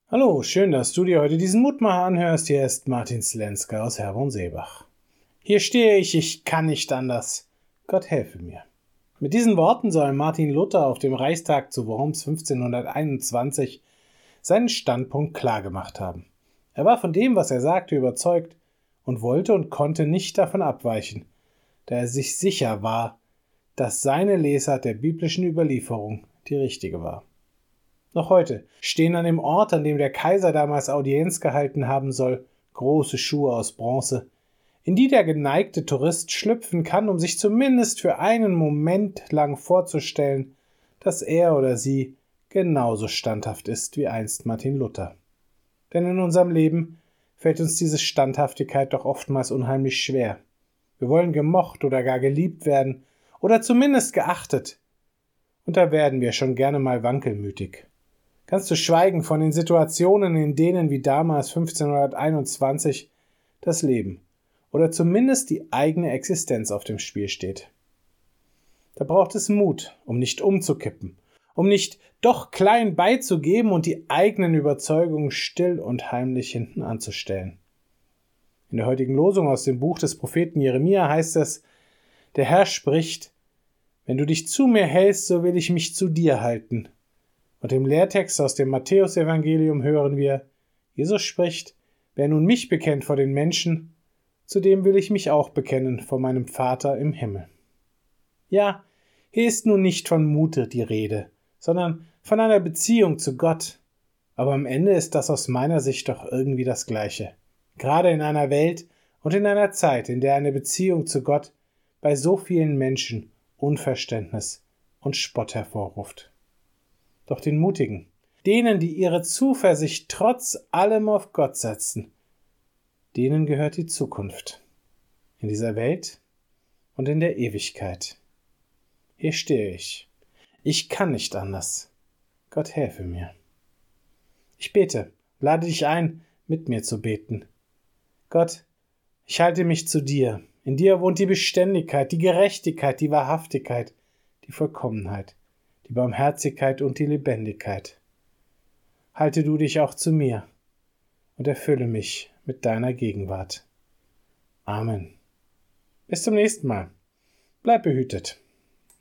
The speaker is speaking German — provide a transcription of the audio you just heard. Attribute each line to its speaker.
Speaker 1: Hallo, schön, dass du dir heute diesen Mutmacher anhörst. Hier ist Martin Slenska aus Herborn-Seebach. Hier stehe ich kann nicht anders. Gott helfe mir. Mit diesen Worten soll Martin Luther auf dem Reichstag zu Worms 1521 seinen Standpunkt klargemacht haben. Er war von dem, was er sagte, überzeugt und wollte und konnte nicht davon abweichen, da er sich sicher war, dass seine Lesart der biblischen Überlieferung die richtige war. Noch heute stehen an dem Ort, an dem der Kaiser damals Audienz gehalten haben soll, große Schuhe aus Bronze, in die der geneigte Tourist schlüpfen kann, um sich zumindest für einen Moment lang vorzustellen, dass er oder sie genauso standhaft ist wie einst Martin Luther. Denn in unserem Leben fällt uns diese Standhaftigkeit doch oftmals unheimlich schwer. Wir wollen gemocht oder gar geliebt werden oder zumindest geachtet. Und da werden wir schon gerne mal wankelmütig. Ganz zu schweigen von den Situationen, in denen wie damals 1521 das Leben oder zumindest die eigene Existenz auf dem Spiel steht. Da braucht es Mut, um nicht umzukippen, um nicht doch klein beizugeben und die eigenen Überzeugungen still und heimlich hinten anzustellen. In der heutigen Losung aus dem Buch des Propheten Jeremia heißt es: Der Herr spricht: Wenn du dich zu mir hältst, so will ich mich zu dir halten. Und im Lehrtext aus dem Matthäusevangelium hören wir: Jesus spricht: Wer nun mich bekennt vor den Menschen, zu dem will ich mich auch bekennen vor meinem Vater im Himmel. Ja, hier ist nun nicht von Mute die Rede, sondern von einer Beziehung zu Gott. Aber am Ende ist das aus meiner Sicht doch irgendwie das Gleiche. Gerade in einer Welt und in einer Zeit, in der eine Beziehung zu Gott bei so vielen Menschen Unverständnis und Spott hervorruft. Doch den Mutigen, denen, die ihre Zuversicht trotz allem auf Gott setzen, denen gehört die Zukunft. In dieser Welt und in der Ewigkeit. Hier stehe ich. Ich kann nicht anders. Gott helfe mir. Ich bete, lade dich ein, mit mir zu beten. Gott, ich halte mich zu dir. In dir wohnt die Beständigkeit, die Gerechtigkeit, die Wahrhaftigkeit, die Vollkommenheit, die Barmherzigkeit und die Lebendigkeit. Halte du dich auch zu mir und erfülle mich mit deiner Gegenwart. Amen. Bis zum nächsten Mal. Bleib behütet.